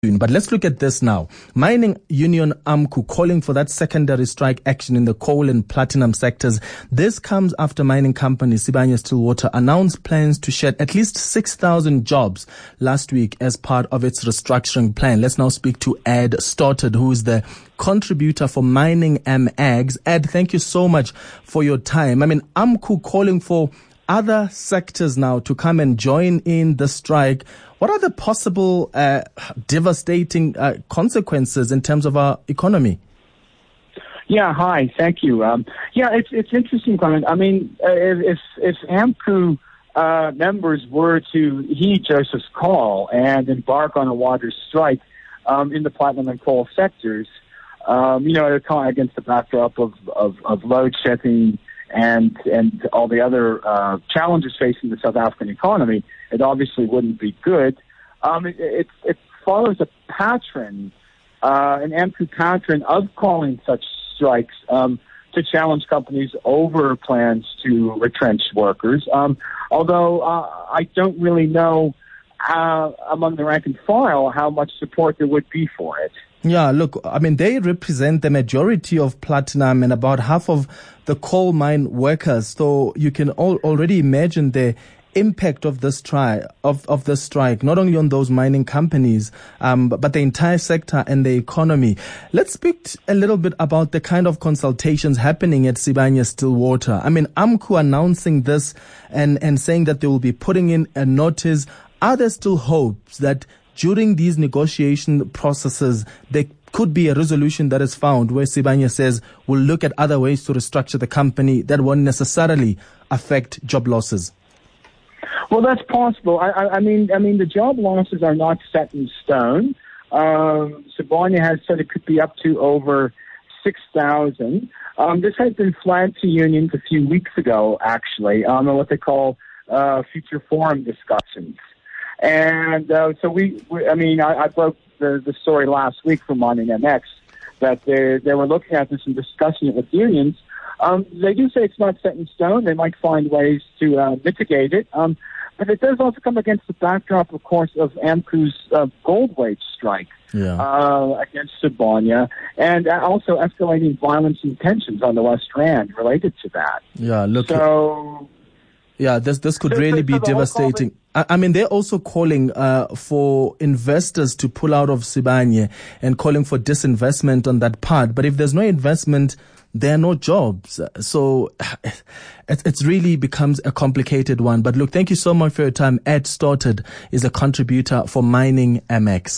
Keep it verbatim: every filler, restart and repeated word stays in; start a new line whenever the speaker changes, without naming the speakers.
But let's look at this now. Mining union AMCU calling for that secondary strike action in the coal and platinum sectors. This comes after mining company Sibanye-Stillwater announced plans to shed at least six thousand jobs last week as part of its restructuring plan. Let's now speak to Ed Stoddard, who is the contributor for Mining M Ags. Ed, thank you so much for your time. I mean, AMCU calling for other sectors now to come and join in the strike. What are the possible uh, devastating uh, consequences in terms of our economy?
Yeah, hi, thank you. Um, yeah, it's it's interesting, Clement. I mean, uh, if if AMCU uh, members were to heed Joseph's call and embark on a wider strike um, in the platinum and coal sectors, um, you know, against the backdrop of, of, of load shedding and and all the other uh, challenges facing the South African economy, it obviously wouldn't be good. Um, it, it, it follows a pattern, uh, an AMCU pattern of calling such strikes um, to challenge companies over plans to retrench workers. Um, although uh, I don't really know uh, among the rank and file how much support there would be for it.
Yeah, look, I mean, they represent the majority of platinum and about half of the coal mine workers. So you can all already imagine the impact of this tri- of, of this strike, not only on those mining companies, um, but, but the entire sector and the economy. Let's speak t- a little bit about the kind of consultations happening at Sibanye-Stillwater. I mean, AMCU announcing this and, and saying that they will be putting in a notice. Are there still hopes that during these negotiation processes, there could be a resolution that is found where Sibanye says we'll look at other ways to restructure the company that won't necessarily affect job losses?
Well, that's possible. I, I, I mean, I mean, the job losses are not set in stone. Um, Sibanye has said it could be up to over six thousand. Um, this has been flagged to unions a few weeks ago, actually, on what they call uh, future forum discussions. And uh, so we, we, I mean, I, I broke the, the story last week from Mining M X that they, they were looking at this and discussing it with unions. Um, they do say it's not set in stone. They might find ways to uh, mitigate it. Um, but it does also come against the backdrop, of course, of AMCU's uh, gold wage strike
yeah.
uh, against Sibanye, and also escalating violence and tensions on the West Rand related to that.
Yeah, look.
So...
Yeah, this this could really be devastating. I, I mean, they're also calling uh, for investors to pull out of Sibanye and calling for disinvestment on that part. But if there's no investment, there are no jobs. So it, it really becomes a complicated one. But look, thank you so much for your time. Ed Stoddard is a contributor for Mining M X.